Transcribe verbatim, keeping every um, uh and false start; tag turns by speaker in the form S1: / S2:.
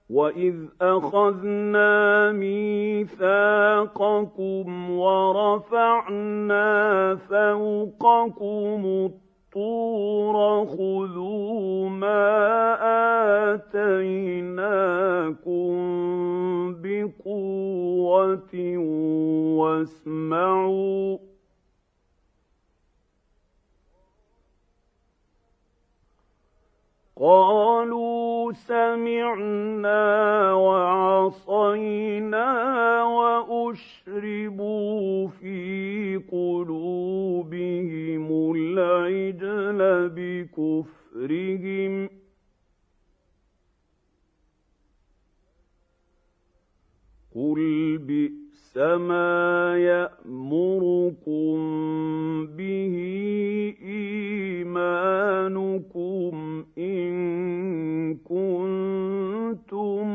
S1: وَإِذْ أَخَذْنَا مِيثَاقَكُمْ وَرَفَعْنَا فَوْقَكُمُ الطُّورَ خُذُوا مَا آتَيْنَاكُم بِقُوَّةٍ وَاسْمَعُوا قَالُوا سَمِعْنَا وَعَصَيْنَا وَأُشْرِبُوا فِي قُلُوبِهِمُ الْعِجْلَ بِكُفْرِهِمْ ۚ قُلْ بِئْسَمَا يَأْمُرُكُم بِهِ إِيمَانُكُمْ إِن كُنتُم